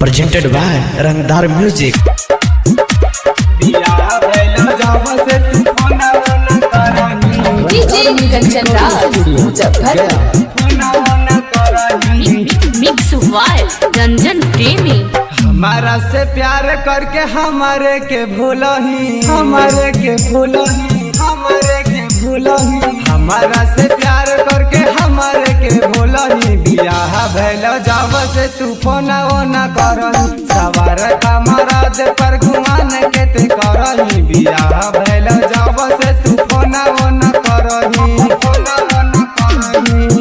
presented by Rangdar Music। DJ Kanchan Raj mix by Ranjan Premi. हमारा से प्यार करके हमारे के भूलही, हमारे के भूलही, हमारे के भूलही। हमारा से प्यार करके हमारे के भूलही। बियाह भैलो जाव से तू फोना ओना करही, सवार कमराद पर घुमान के ते करही। बियाह भैलो जाव से तू फोना ओना करही, फोना ओना करही।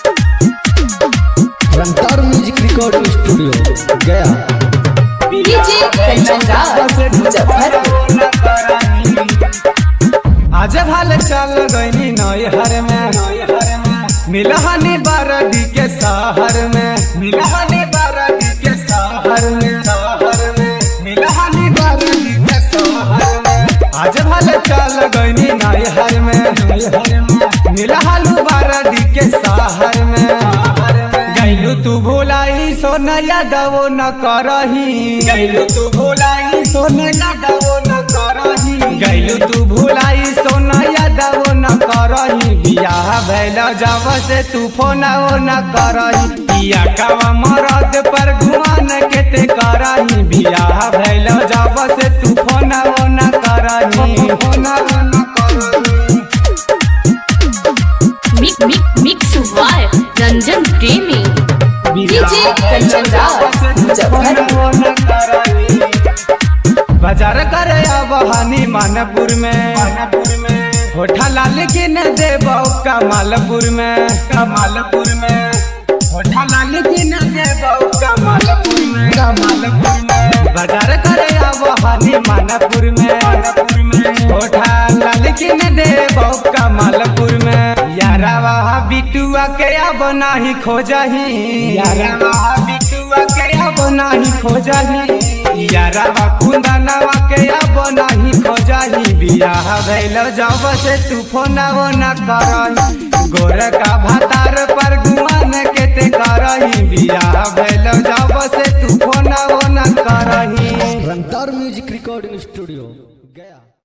Rangdar music recording studio Gaya. DJ Kanchan Raj Muzaffarpur. आज भाल चल गई नैहर में, मिलहनी बारदी के शहर में, मिलहनी बारदी के शहर में, शहर में मिलहनी बारदी के शहर में। आज भाल चल गई नैहर में, मिलहलू बारदी के शहर में। गैलू तू भुलाई सोना यादवो न करही, गैलू तू भुलाई सोना यादवो न करही। गैलू तू भुलाई सोना यादवो न करही। बियाह भैलो जाव से तू फोना ओ न करही। पिया कावा मरद पर घुमान के ते करही। बियाह भैलो जाव से तू फोना ओ न करही, फोना ओ न करही। Mix by Ranjan Premi. DJ Kanchan Raj Muzaffarpur. बाजार करे अब हनी मानपुर में, होठा लाल के न देबो कमालपुर में, कमालपुर में होठा लाल के न देबो कमालपुर में, कमालपुर में। बाजार करे अब हनी मानपुर में, होठा लाल के न देबो कमालपुर में। यारा वहा बिटुआ के अब नाही खोजही, यारा वहा बिटुआ के अब नाही खोजही। यारा कुंदनवा के अब नाही खोजही। बियाह भैलो जाव से तू फोना ओ न करही, गोर का भातार पर गुमान के ते करही। बियाह भैलो जाव से तू फोना ओ न करही। रंगदार म्यूजिक रिकॉर्डिंग स्टूडियो गया।